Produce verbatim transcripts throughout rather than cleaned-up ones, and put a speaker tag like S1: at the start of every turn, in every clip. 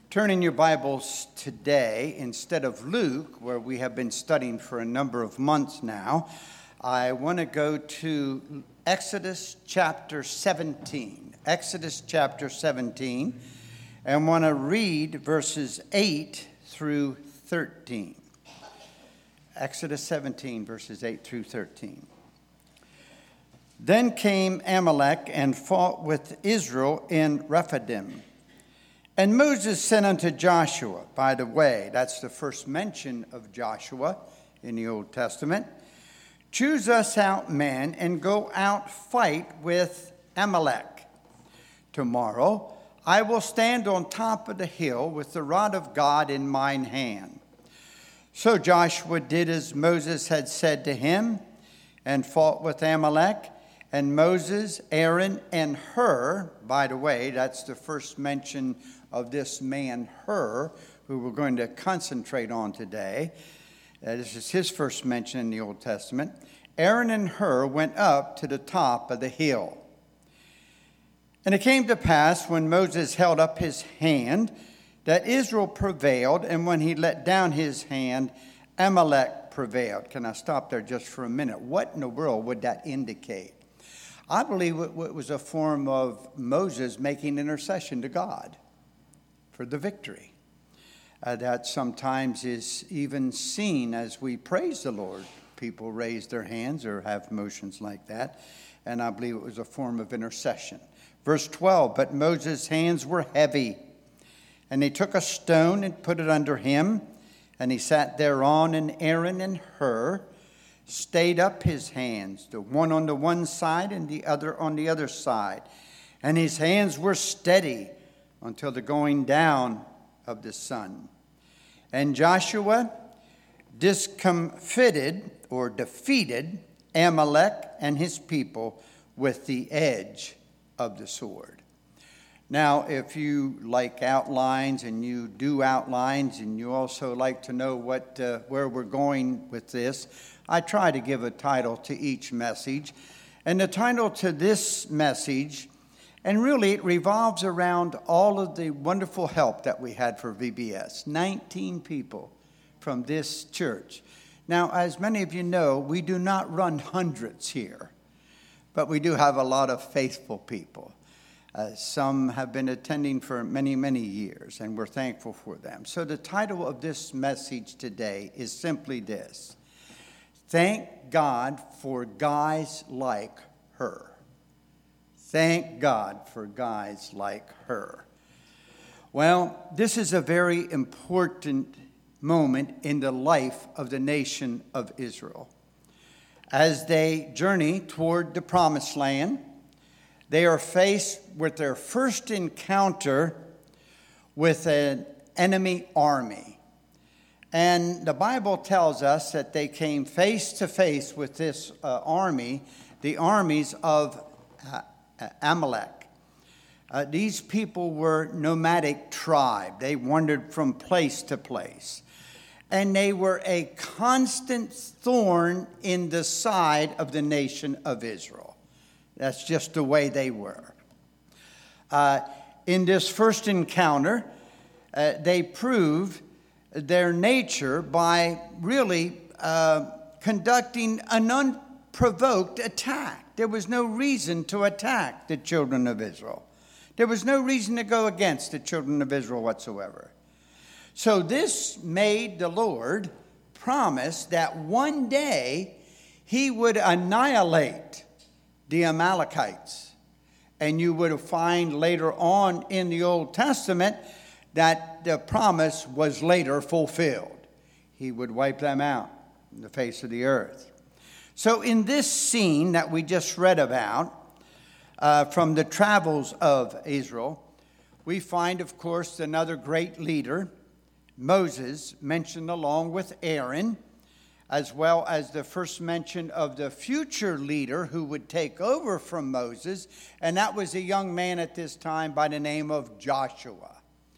S1: Turn in your Bibles today, instead of Luke, where we have been studying for a number of months now, I want to go to Exodus chapter seventeen. Exodus chapter seventeen, and want to read verses eight through thirteen. Exodus seventeen, verses eight through thirteen. Then came Amalek and fought with Israel in Rephidim. And Moses said unto Joshua, by the way, that's the first mention of Joshua in the Old Testament, choose us out men and go out fight with Amalek. Tomorrow I will stand on top of the hill with the rod of God in mine hand. So Joshua did as Moses had said to him and fought with Amalek. And Moses, Aaron, and Hur, by the way, that's the first mention of this man Hur, who we're going to concentrate on today. Uh, this is his first mention in the Old Testament. Aaron and Hur went up to the top of the hill. And it came to pass when Moses held up his hand that Israel prevailed, and when he let down his hand, Amalek prevailed. Can I stop there just for a minute? What in the world would that indicate? I believe it was a form of Moses making intercession to God for the victory. Uh, that sometimes is even seen as we praise the Lord. People raise their hands or have motions like that. And I believe it was a form of intercession. Verse twelve, but Moses' hands were heavy. And they took a stone and put it under him. And he sat thereon, and Aaron and Hur stayed up his hands, the one on the one side and the other on the other side. And his hands were steady until the going down of the sun. And Joshua discomfited or defeated Amalek and his people with the edge of the sword. Now, if you like outlines and you do outlines and you also like to know what uh, where we're going with this, I try to give a title to each message. And the title to this message, and really it revolves around all of the wonderful help that we had for V B S. nineteen people from this church. Now, as many of you know, we do not run hundreds here, but we do have a lot of faithful people. Uh, some have been attending for many, many years, and we're thankful for them. So the title of this message today is simply this: Thank God for guys like her. Thank God for guys like her. Well, this is a very important moment in the life of the nation of Israel. As they journey toward the promised land, they are faced with their first encounter with an enemy army. And the Bible tells us that they came face to face with this uh, army, the armies of uh, Amalek. Uh, these people were nomadic tribe. They wandered from place to place. And they were a constant thorn in the side of the nation of Israel. That's just the way they were. Uh, in this first encounter, uh, they proved their nature by really uh, conducting an unprovoked attack. There was no reason to attack the children of Israel. There was no reason to go against the children of Israel whatsoever. So this made the Lord promise that one day he would annihilate the Amalekites. And you would find later on in the Old Testament that the promise was later fulfilled. He would wipe them out from the face of the earth. So in this scene that we just read about uh, from the travels of Israel, we find, of course, another great leader, Moses, mentioned along with Aaron, as well as the first mention of the future leader who would take over from Moses, and that was a young man at this time by the name of Joshua.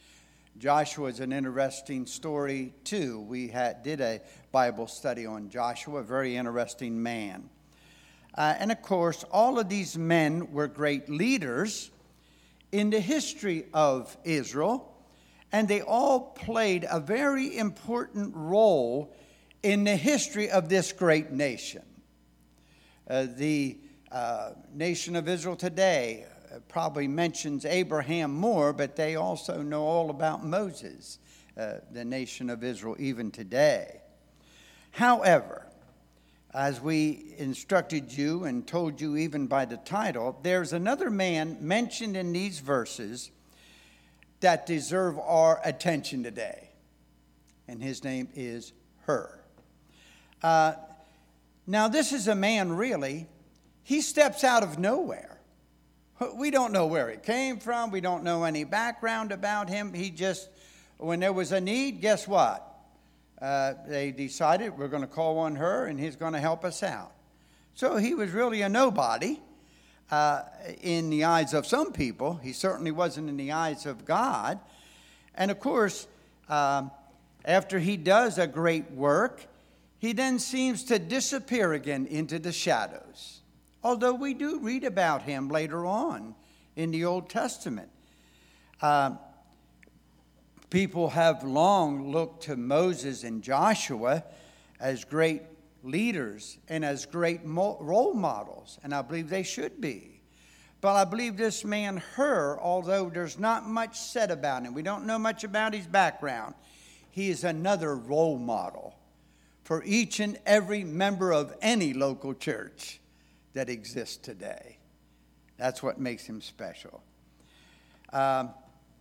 S1: Joshua is an interesting story, too. We had, did a Bible study on Joshua, a very interesting man. Uh, and, of course, all of these men were great leaders in the history of Israel. and they all played a very important role in the history of this great nation. Uh, the uh, nation of Israel today probably mentions Abraham more, but they also know all about Moses, uh, the nation of Israel even today. However, as we instructed you and told you even by the title, there's another man mentioned in these verses that deserve our attention today, and his name is Hur. Uh, now, this is a man, really, he steps out of nowhere. We don't know where he came from. We don't know any background about him. He just, when there was a need, guess what? Uh, they decided we're going to call on Hur, and he's going to help us out. So he was really a nobody uh, in the eyes of some people. He certainly wasn't in the eyes of God. And of course, um, after he does a great work, he then seems to disappear again into the shadows. Although we do read about him later on in the Old Testament. Uh, people have long looked to Moses and Joshua as great leaders and as great mo- role models, and I believe they should be. But I believe this man Hur, although there's not much said about him, we don't know much about his background, he is another role model for each and every member of any local church that exists today. That's what makes him special. Um,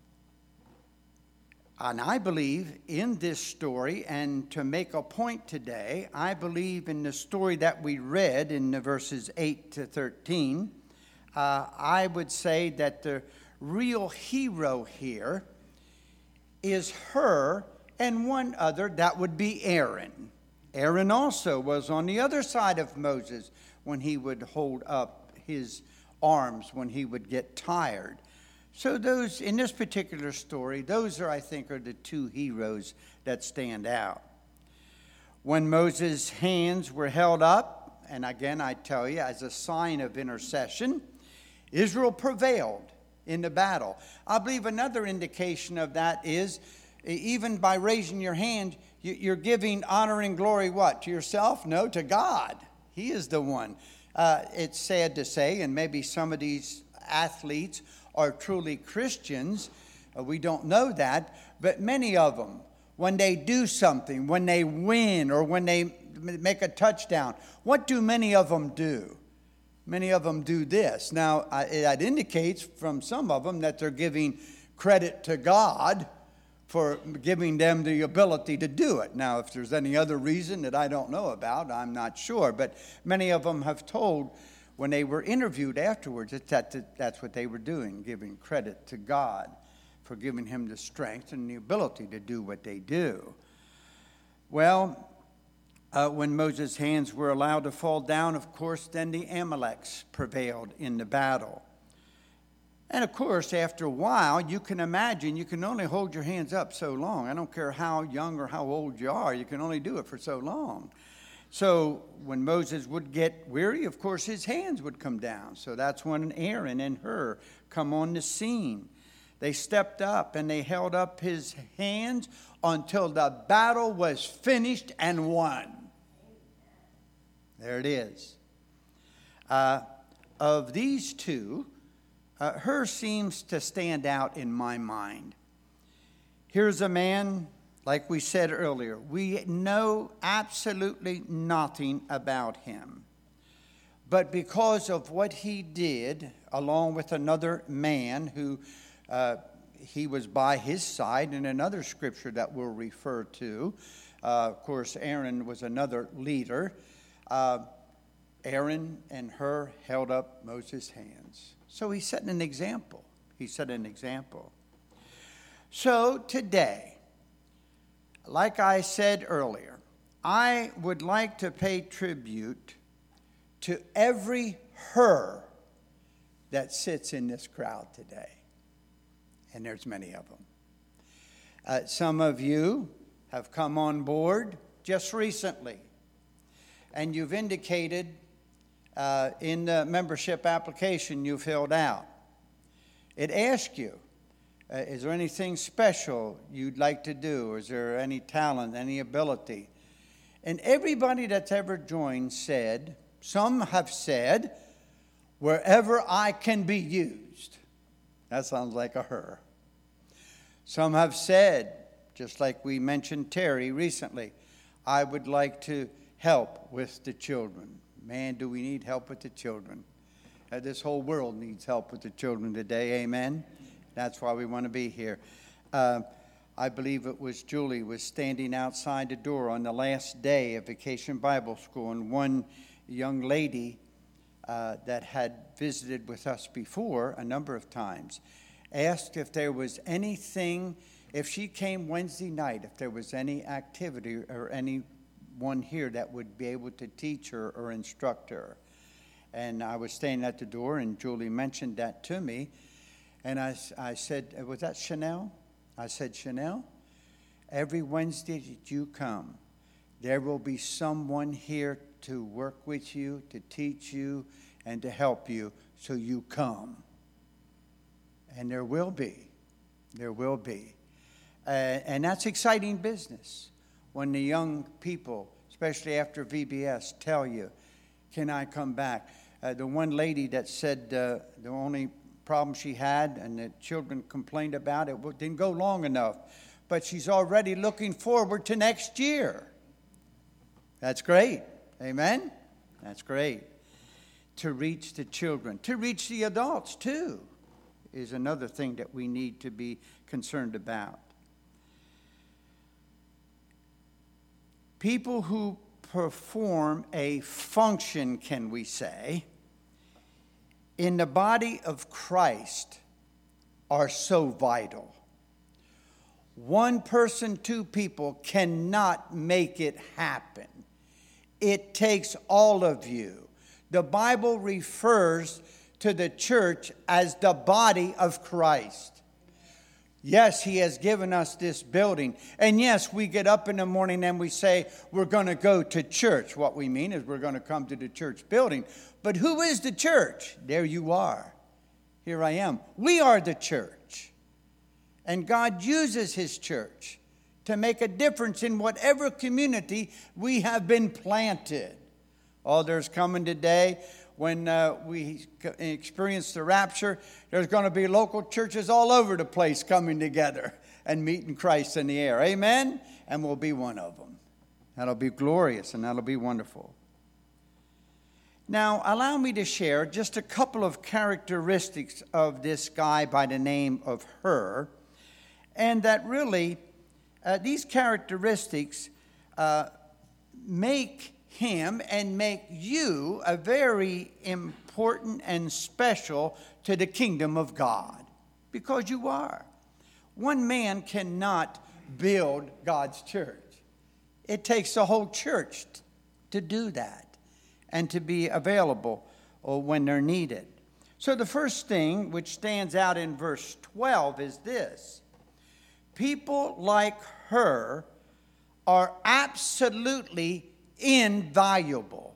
S1: and I believe in this story, and to make a point today, I believe in the story that we read in the verses eight to thirteen. Uh, I would say that the real hero here is Hur and one other, that would be Aaron. Aaron also was on the other side of Moses when he would hold up his arms when he would get tired. So those, in this particular story, those are, I think, are the two heroes that stand out. When Moses' hands were held up, and again I tell you, as a sign of intercession, Israel prevailed in the battle. I believe another indication of that is, even by raising your hand, you're giving honor and glory, what? To yourself? No, to God. He is the one. Uh, it's sad to say, and maybe some of these athletes are truly Christians. Uh, we don't know that. But many of them, when they do something, when they win or when they make a touchdown, what do many of them do? Many of them do this. Now, uh, that indicates from some of them that they're giving credit to God for giving them the ability to do it. Now, if there's any other reason that I don't know about, I'm not sure. But many of them have told, when they were interviewed afterwards, that, that that's what they were doing, giving credit to God for giving him the strength and the ability to do what they do. Well, uh, when Moses' hands were allowed to fall down, of course, then the Amaleks prevailed in the battle. And of course, after a while, you can imagine you can only hold your hands up so long. I don't care how young or how old you are, you can only do it for so long. So when Moses would get weary, of course, his hands would come down. So that's when Aaron and Hur come on the scene. They stepped up and they held up his hands until the battle was finished and won. There it is. Uh, of these two, Uh, Hur seems to stand out in my mind. Here's a man, like we said earlier, we know absolutely nothing about him. But because of what he did, along with another man who uh, he was by his side in another scripture that we'll refer to, uh, of course, Aaron was another leader. Uh, Aaron and Hur held up Moses' hands. So he set an example. He set an example. So today, like I said earlier, I would like to pay tribute to every Hur that sits in this crowd today. And there's many of them. Uh, some of you have come on board just recently, and you've indicated Uh, in the membership application you filled out, it asks you, Uh, is there anything special you'd like to do? Or is there any talent, any ability? And everybody that's ever joined said, some have said, wherever I can be used. That sounds like a her. Some have said, just like we mentioned Terry recently, I would like to help with the children. Man, do we need help with the children. Uh, this whole world needs help with the children today, amen? That's why we want to be here. Uh, I believe it was Julie was standing outside the door on the last day of Vacation Bible School, and one young lady uh, that had visited with us before a number of times asked if there was anything, if she came Wednesday night, if there was any activity or anyone here that would be able to teach her or instruct her. And I was standing at the door, and Julie mentioned that to me. And I, I said, was that Chanel? I said, Chanel, every Wednesday that you come, there will be someone here to work with you, to teach you, and to help you, so you come. And there will be. There will be. Uh, and that's exciting business when the young people, especially after V B S, tell you, can I come back? Uh, the one lady that said uh, the only problem she had and the children complained about it didn't go long enough, but she's already looking forward to next year. That's great. Amen? That's great. To reach the children, to reach the adults too, is another thing that we need to be concerned about. People who perform a function, can we say, in the body of Christ are so vital. One person, two people cannot make it happen. It takes all of you. The Bible refers to the church as the body of Christ. Yes, he has given us this building. And yes, we get up in the morning and we say, we're going to go to church. What we mean is we're going to come to the church building. But who is the church? There you are. Here I am. We are the church. And God uses his church to make a difference in whatever community we have been planted. Oh, there's coming today when uh, we experience the rapture, there's going to be local churches all over the place coming together and meeting Christ in the air. Amen? And we'll be one of them. That'll be glorious and that'll be wonderful. Now, allow me to share just a couple of characteristics of this guy by the name of Hur. And that really, uh, these characteristics uh, make him and make you a very important and special to the kingdom of God. Because you are. One man cannot build God's church. It takes the whole church to do that and to be available when they're needed. So the first thing which stands out in verse twelve is this. People like her are absolutely invaluable.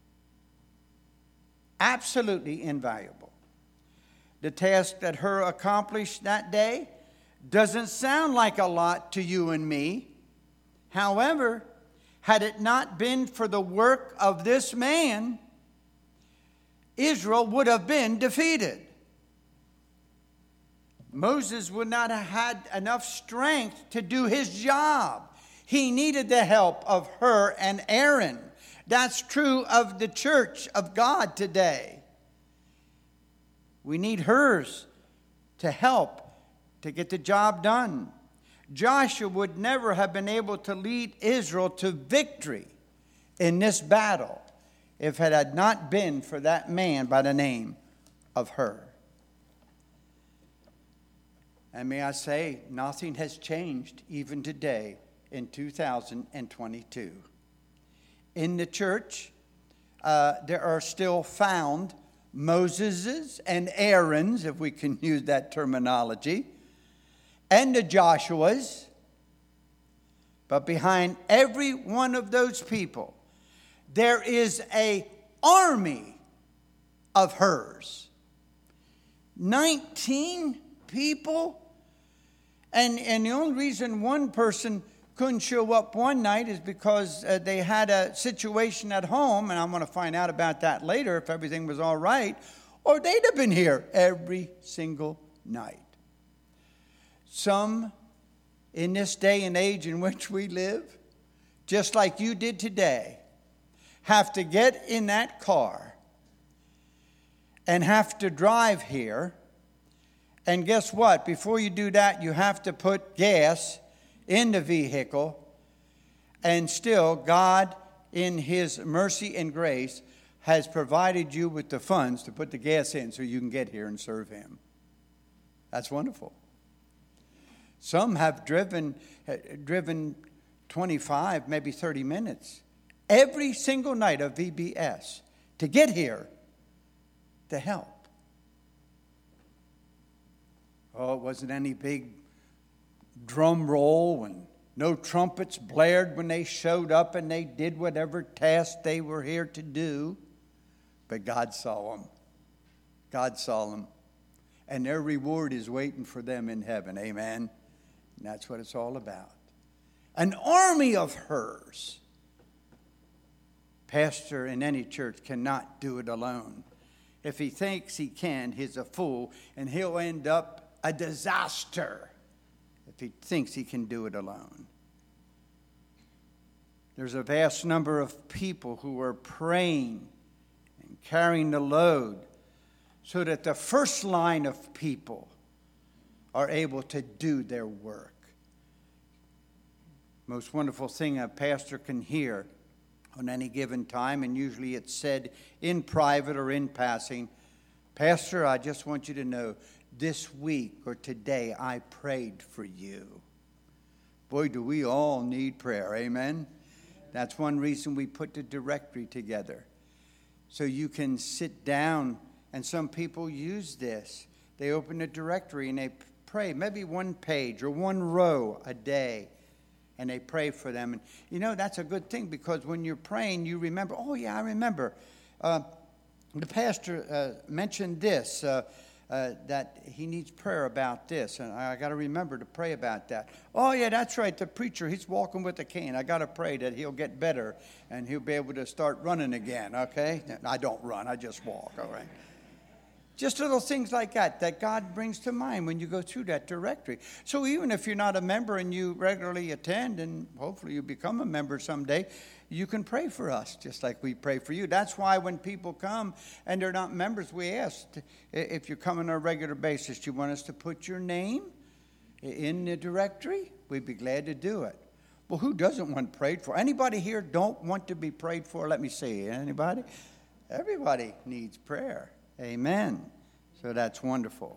S1: Absolutely invaluable. The task that Hur accomplished that day doesn't sound like a lot to you and me. However, had it not been for the work of this man, Israel would have been defeated. Moses would not have had enough strength to do his job. He needed the help of Hur and Aaron. That's true of the church of God today. We need Hurs to help to get the job done. Joshua would never have been able to lead Israel to victory in this battle if it had not been for that man by the name of Hur. And may I say, nothing has changed even today in two thousand twenty-two. In the church, uh, there are still found Moseses and Aarons, if we can use that terminology, and the Joshuas. But behind every one of those people, there is an army of Hurs. nineteen people And, and the only reason one person couldn't show up one night is because uh, they had a situation at home, and I'm going to find out about that later if everything was all right, or they'd have been here every single night. Some in this day and age in which we live, just like you did today, have to get in that car and have to drive here. And guess what? Before you do that, you have to put gas in the vehicle. And still, God, in His mercy and grace, has provided you with the funds to put the gas in so you can get here and serve Him. That's wonderful. Some have driven, uh, driven twenty-five, maybe thirty minutes every single night of V B S to get here to help. Oh, it wasn't any big drum roll and no trumpets blared when they showed up and they did whatever task they were here to do. But God saw them. God saw them. And their reward is waiting for them in heaven. Amen. And that's what it's all about. An army of hers. Pastor in any church cannot do it alone. If he thinks he can, he's a fool, and he'll end up a disaster if he thinks he can do it alone. There's a vast number of people who are praying and carrying the load so that the first line of people are able to do their work. Most wonderful thing a pastor can hear on any given time, and usually it's said in private or in passing, Pastor, I just want you to know, this week or today I prayed for you. Boy, do we all need prayer, amen? That's one reason we put the directory together. So you can sit down, and some people use this. They open the directory and they pray, maybe one page or one row a day. And they pray for them. And you know, that's a good thing, because when you're praying, you remember, oh yeah, I remember. Uh, the pastor uh, mentioned this, uh, uh, that he needs prayer about this. And I got to remember to pray about that. Oh yeah, that's right, the preacher, he's walking with a cane. I got to pray that he'll get better and he'll be able to start running again, okay? I don't run, I just walk, all right? Just little things like that that God brings to mind when you go through that directory. So even if you're not a member and you regularly attend, and hopefully you become a member someday, you can pray for us just like we pray for you. That's why when people come and they're not members, we ask, if you come on a regular basis, do you want us to put your name in the directory? We'd be glad to do it. Well, who doesn't want prayed for? Anybody here don't want to be prayed for? Let me see. Anybody? Everybody needs prayer. Amen. So that's wonderful.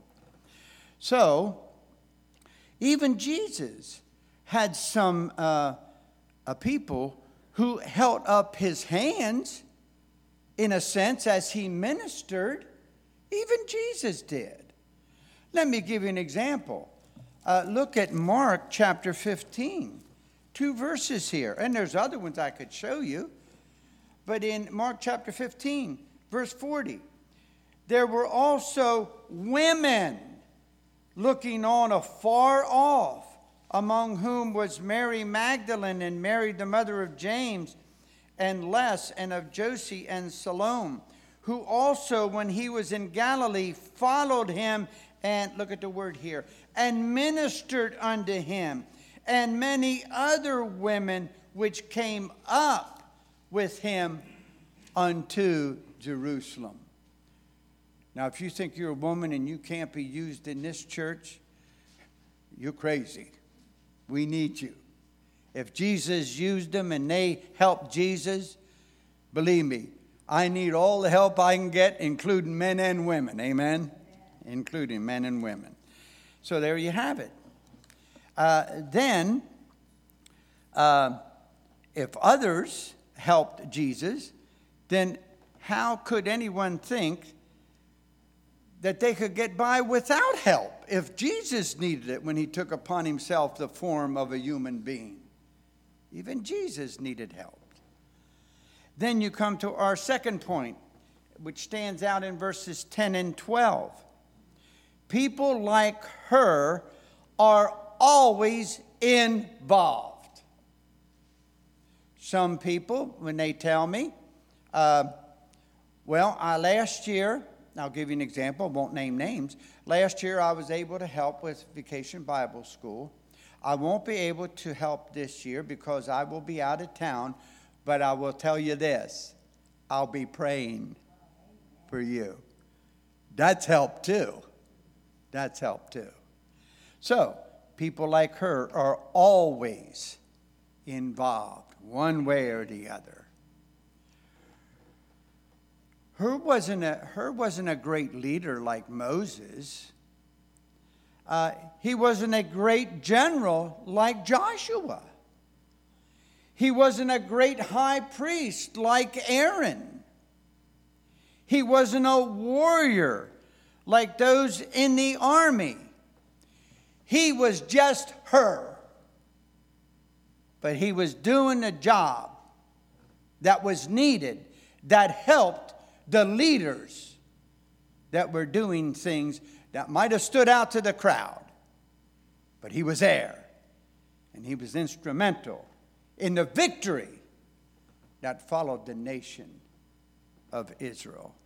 S1: So, even Jesus had some uh, uh, people who held up his hands, in a sense, as he ministered. Even Jesus did. Let me give you an example. Uh, look at Mark chapter fifteen. Two verses here. And there's other ones I could show you. But in Mark chapter fifteen, verse forty. There were also women looking on afar off, among whom was Mary Magdalene and Mary the mother of James and Les and of Josie and Salome, who also, when he was in Galilee, followed him, and look at the word here, and ministered unto him, and many other women which came up with him unto Jerusalem. Now, if you think you're a woman and you can't be used in this church, you're crazy. We need you. If Jesus used them and they helped Jesus, believe me, I need all the help I can get, including men and women. Amen? Including men and women. So there you have it. Uh, then, uh, if others helped Jesus, then how could anyone think that they could get by without help if Jesus needed it when he took upon himself the form of a human being? Even Jesus needed help. Then you come to our second point, which stands out in verses ten and twelve. People like her are always involved. Some people, when they tell me, uh, well, I, last year, I'll give you an example, I won't name names. Last year I was able to help with Vacation Bible School. I won't be able to help this year because I will be out of town, but I will tell you this, I'll be praying for you. That's help too. That's help too. So, people like her are always involved, one way or the other. Her wasn't a, her wasn't a great leader like Moses. Uh, he wasn't a great general like Joshua. He wasn't a great high priest like Aaron. He wasn't a warrior like those in the army. He was just her. But he was doing a job that was needed, that helped the leaders that were doing things that might have stood out to the crowd. But he was there. And he was instrumental in the victory that followed the nation of Israel.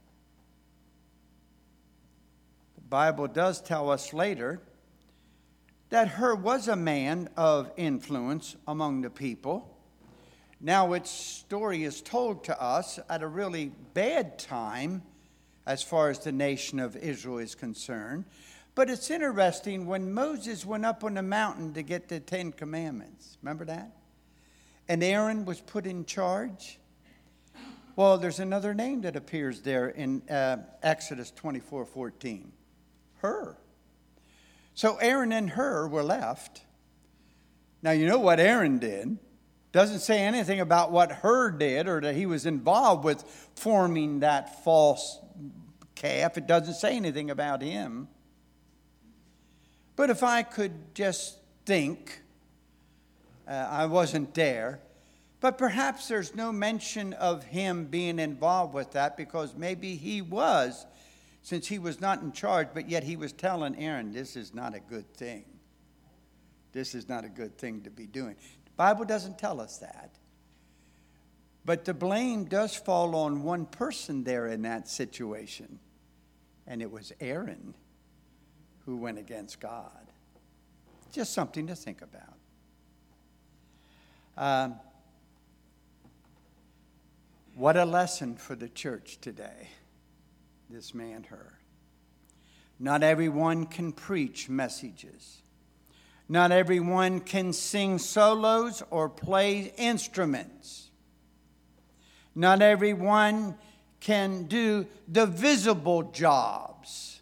S1: The Bible does tell us later that Hur was a man of influence among the people. Now, its story is told to us at a really bad time as far as the nation of Israel is concerned. But it's interesting when Moses went up on the mountain to get the Ten Commandments. Remember that? And Aaron was put in charge. Well, there's another name that appears there in uh, Exodus twenty-four fourteen. Hur. So Aaron and Hur were left. Now, you know what Aaron did. Doesn't say anything about what Hur did or that he was involved with forming that false calf. It doesn't say anything about him. But if I could just think, uh, I wasn't there, but perhaps there's no mention of him being involved with that because maybe he was, since he was not in charge, but yet he was telling Aaron, this is not a good thing. This is not a good thing to be doing. Bible doesn't tell us that. But the blame does fall on one person there in that situation. And it was Aaron who went against God. Just something to think about. Um, what a lesson for the church today, this man Hur. Not everyone can preach messages. Not everyone can sing solos or play instruments. Not everyone can do the visible jobs.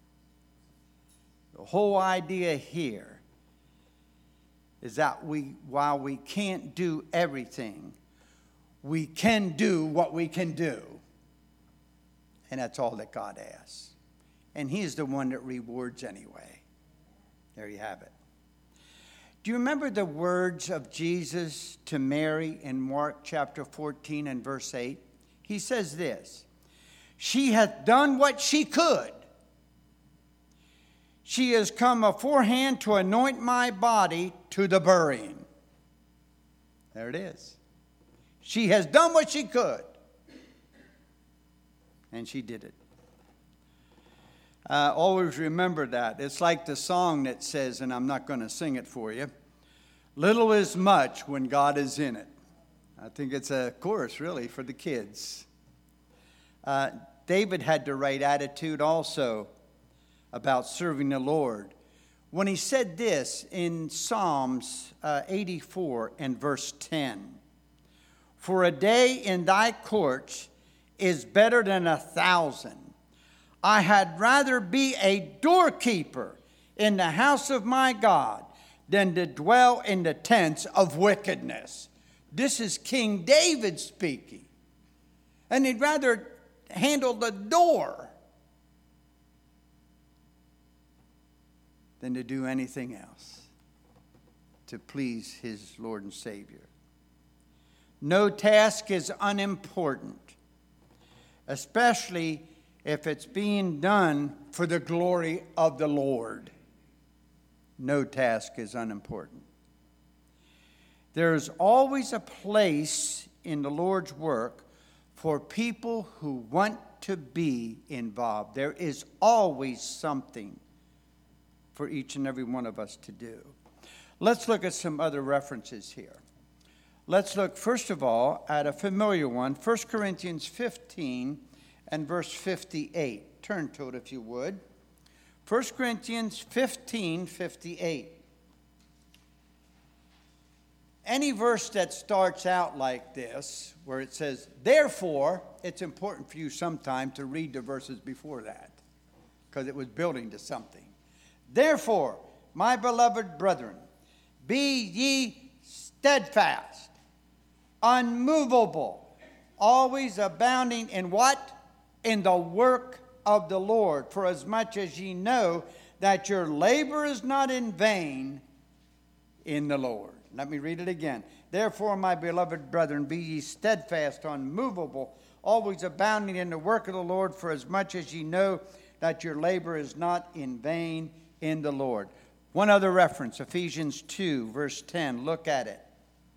S1: The whole idea here is that we, while we can't do everything, we can do what we can do. And that's all that God asks. And He's the one that rewards anyway. There you have it. Do you remember the words of Jesus to Mary in Mark chapter fourteen and verse eight? He says this, she hath done what she could. She has come aforehand to anoint my body to the burying. There it is. She has done what she could. And she did it. Uh, always remember that. It's like the song that says, and I'm not going to sing it for you, little is much when God is in it. I think it's a chorus, really, for the kids. Uh, David had the right attitude also about serving the Lord when he said this in Psalms uh, eighty-four and verse ten. For a day in thy courts is better than a thousand. I had rather be a doorkeeper in the house of my God than to dwell in the tents of wickedness. This is King David speaking. And he'd rather handle the door than to do anything else to please his Lord and Savior. No task is unimportant, especially if it's being done for the glory of the Lord. no task is unimportant. There is always a place in the Lord's work for people who want to be involved. There is always something for each and every one of us to do. Let's look at some other references here. Let's look, first of all, at a familiar one, First Corinthians fifteen and verse fifty-eight. Turn to it if you would. First Corinthians fifteen, fifty-eight. Any verse that starts out like this, where it says, therefore, it's important for you sometime to read the verses before that, because it was building to something. Therefore, my beloved brethren, be ye steadfast, unmovable, always abounding in what? In the work of the Lord, for as much as ye know that your labor is not in vain in the Lord. Let me read it again. Therefore, my beloved brethren, be ye steadfast, unmovable, always abounding in the work of the Lord, for as much as ye know that your labor is not in vain in the Lord. One other reference, Ephesians two, verse ten. Look at it.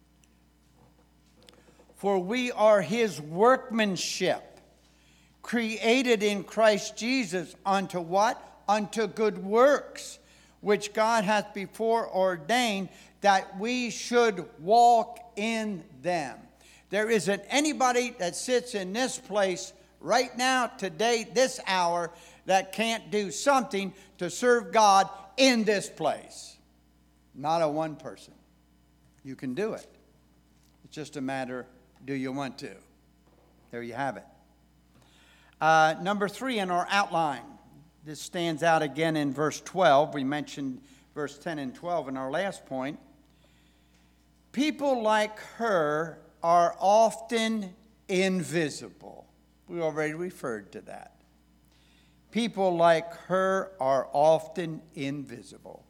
S1: For we are his workmanship, created in Christ Jesus unto what? Unto good works, which God hath before ordained that we should walk in them. There isn't anybody that sits in this place right now, today, this hour, that can't do something to serve God in this place. Not a one person. You can do it. It's just a matter, do you want to? There you have it. Uh, number three in our outline. This stands out again in verse twelve. We mentioned verse ten and twelve in our last point. People like her are often invisible. We already referred to that. People like her are often invisible.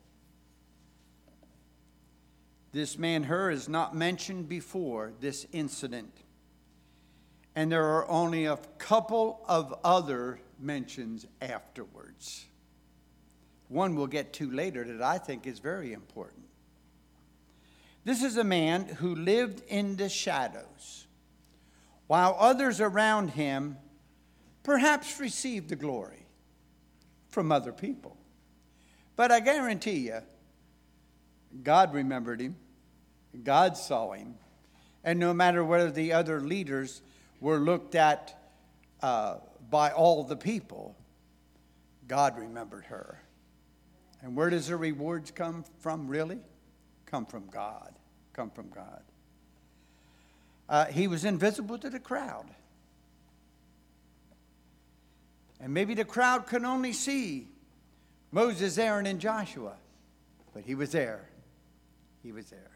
S1: This man, her, is not mentioned before this incident. And there are only a couple of other mentions afterwards. One we'll get to later that I think is very important. This is a man who lived in the shadows, while others around him perhaps received the glory from other people. But I guarantee you, God remembered him, God saw him, and no matter whether the other leaders were looked at uh, by all the people, God remembered her. And where does the rewards come from, really? Come from God. Come from God. Uh, he was invisible to the crowd. And maybe the crowd could only see Moses, Aaron, and Joshua. But he was there. He was there.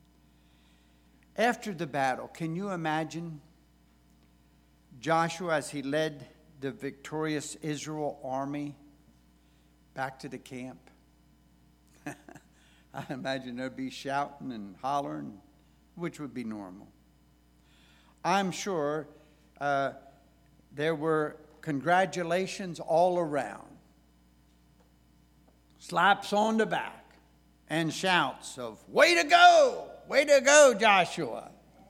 S1: After the battle, can you imagine Joshua as he led the victorious Israel army back to the camp? I imagine there'd be shouting and hollering, which would be normal. I'm sure uh, there were congratulations all around. Slaps on the back and shouts of, way to go, way to go, Joshua.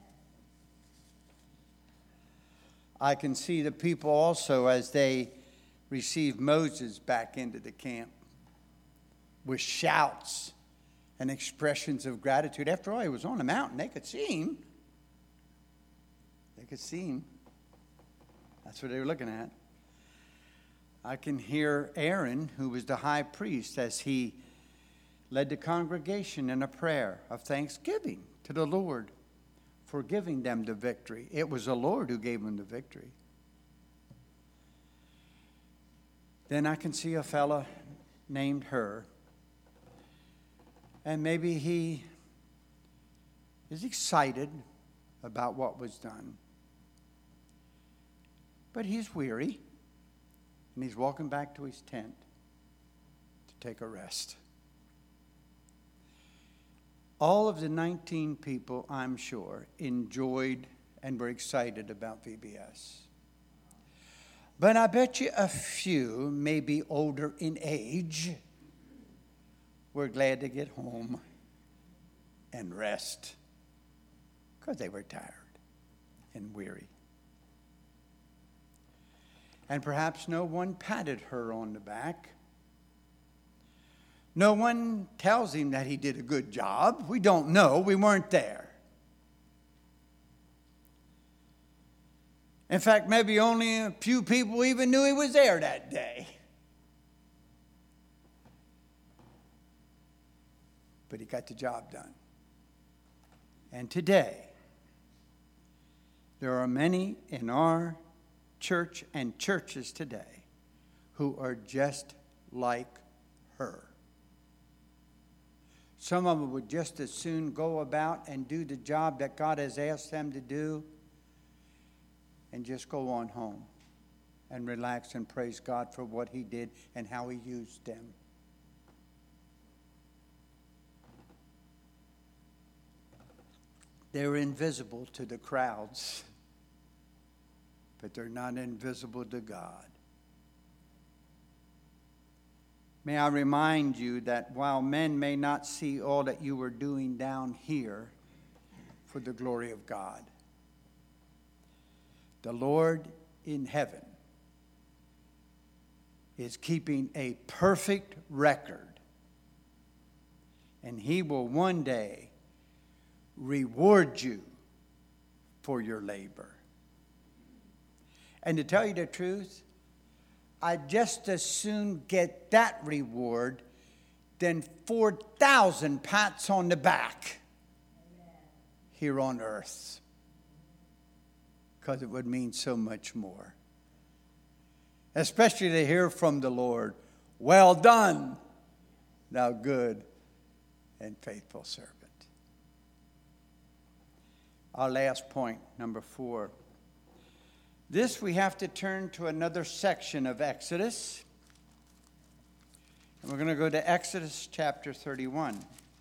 S1: I can see the people also as they received Moses back into the camp with shouts and expressions of gratitude. After all, he was on the mountain. They could see him. They could see him. That's what they were looking at. I can hear Aaron, who was the high priest, as he led the congregation in a prayer of thanksgiving to the Lord for giving them the victory. It was the Lord who gave them the victory. Then I can see a fella named Hur. And maybe he is excited about what was done. But he's weary. And he's walking back to his tent to take a rest. All of the nineteen people, I'm sure, enjoyed and were excited about V B S. But I bet you a few, maybe older in age, were glad to get home and rest because they were tired and weary. And perhaps no one patted her on the back. No one tells him that he did a good job. We don't know. We weren't there. In fact, maybe only a few people even knew he was there that day. But he got the job done. And today, there are many in our church and churches today who are just like her. Some of them would just as soon go about and do the job that God has asked them to do and just go on home and relax and praise God for what he did and how he used them. They're invisible to the crowds, but they're not invisible to God. May I remind you that while men may not see all that you are doing down here for the glory of God, the Lord in heaven is keeping a perfect record, and he will one day reward you for your labor. And to tell you the truth, I'd just as soon get that reward than four thousand pats on the back here on earth, because it would mean so much more. Especially to hear from the Lord, "Well done, thou good and faithful servant." Our last point, number four. This we have to turn to another section of Exodus. And we're going to go to Exodus chapter thirty-one.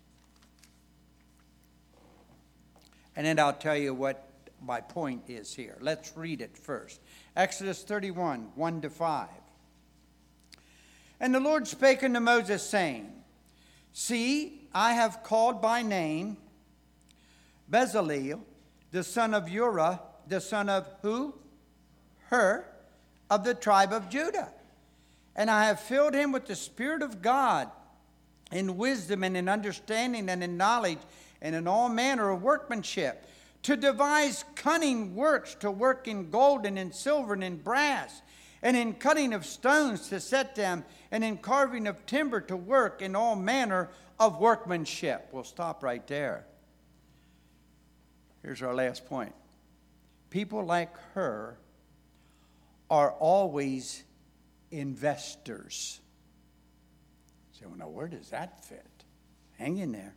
S1: And then I'll tell you what my point is here. Let's read it first. Exodus thirty-one, one to five. And the Lord spake unto Moses, saying, See, I have called by name Bezaleel, the son of Uri, the son of who? Hur, of the tribe of Judah. And I have filled him with the Spirit of God, in wisdom and in understanding and in knowledge and in all manner of workmanship, to devise cunning works, to work in gold and in silver and in brass, and in cutting of stones to set them, and in carving of timber to work in all manner of workmanship. We'll stop right there. Here's our last point. People like her are always investors. So, well, now where does that fit? Hang in there.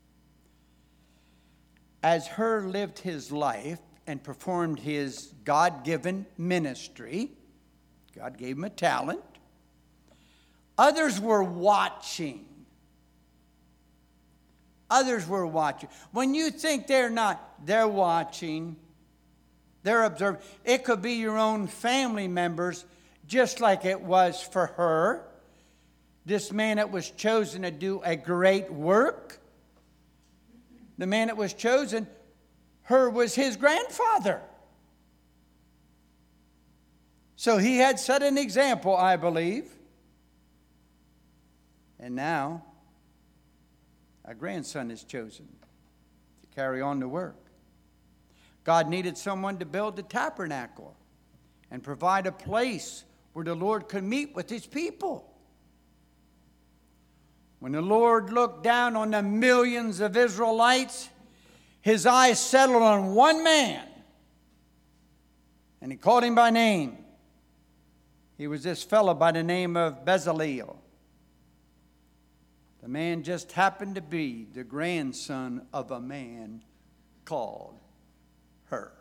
S1: As Hur lived his life and performed his God-given ministry, God gave him a talent, others were watching. Others were watching. When you think they're not, they're watching. They're observing. It could be your own family members, just like it was for her. This man that was chosen to do a great work. The man that was chosen, her was his grandfather. So he had set an example, I believe. And now, a grandson is chosen to carry on the work. God needed someone to build the tabernacle and provide a place where the Lord could meet with his people. When the Lord looked down on the millions of Israelites, his eyes settled on one man, and he called him by name. He was this fellow by the name of Bezaleel. The man just happened to be the grandson of a man called Hur.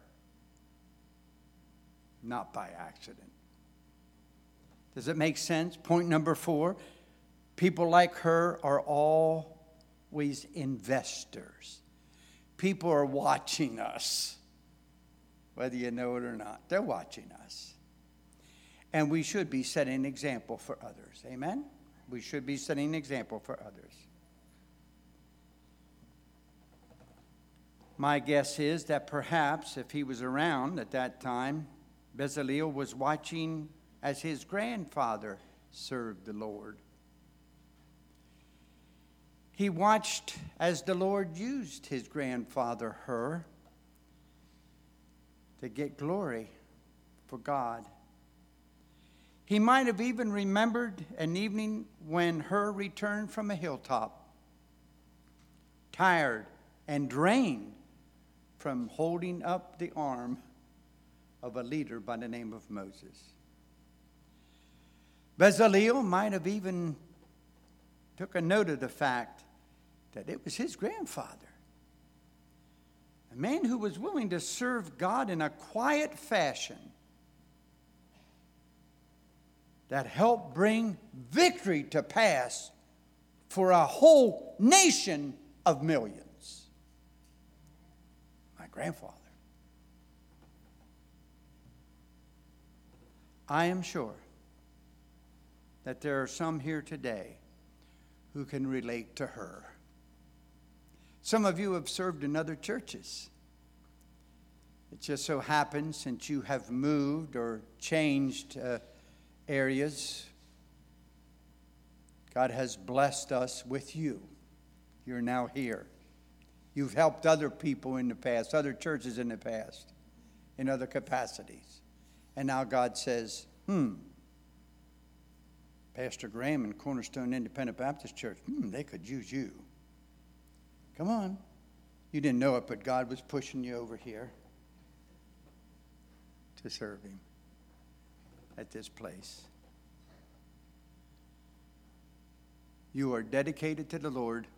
S1: Not by accident. Does it make sense? Point number four. People like her are always investors. People are watching us, whether you know it or not. They're watching us. And we should be setting an example for others. Amen? We should be setting an example for others. My guess is that perhaps if he was around at that time, Bezaleel was watching as his grandfather served the Lord. He watched as the Lord used his grandfather Hur to get glory for God. He might have even remembered an evening when Hur returned from a hilltop, tired and drained from holding up the arm of a leader by the name of Moses. Bezaleel might have even took a note of the fact that it was his grandfather, a man who was willing to serve God in a quiet fashion that helped bring victory to pass for a whole nation of millions. My grandfather. I am sure that there are some here today who can relate to her. Some of you have served in other churches. It just so happens, since you have moved or changed uh, areas, God has blessed us with you. You're now here. You've helped other people in the past, other churches in the past, in other capacities. And now God says, hmm, Pastor Graham and Cornerstone Independent Baptist Church, hmm, they could use you. Come on. You didn't know it, but God was pushing you over here to serve him at this place. You are dedicated to the Lord.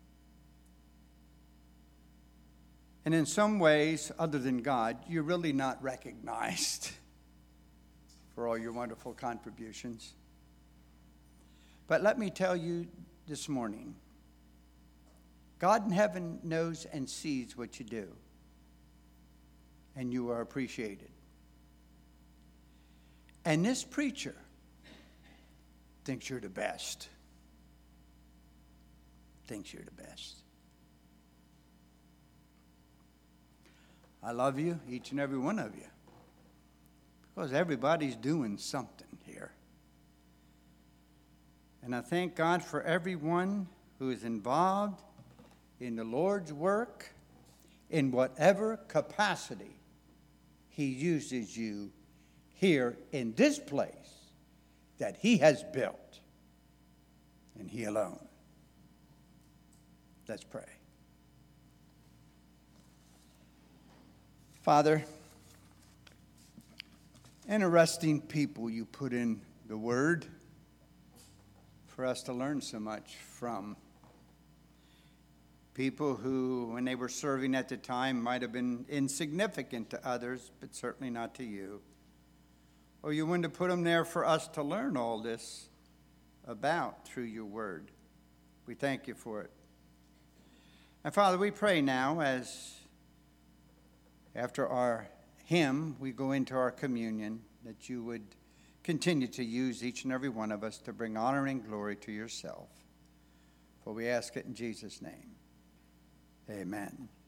S1: And in some ways, other than God, you're really not recognized for all your wonderful contributions. But let me tell you this morning, God in heaven knows and sees what you do, and you are appreciated. And this preacher thinks you're the best. Thinks you're the best. I love you, each and every one of you, because everybody's doing something here. And I thank God for everyone who is involved in the Lord's work in whatever capacity he uses you here in this place that he has built, and he alone. Let's pray. Father, interesting people you put in the Word for us to learn so much from. People who, when they were serving at the time, might have been insignificant to others, but certainly not to you. Or you wanted to put them there for us to learn all this about through your Word. We thank you for it. And Father, we pray now as after our hymn, we go into our communion, that you would continue to use each and every one of us to bring honor and glory to yourself. For we ask it in Jesus' name. Amen.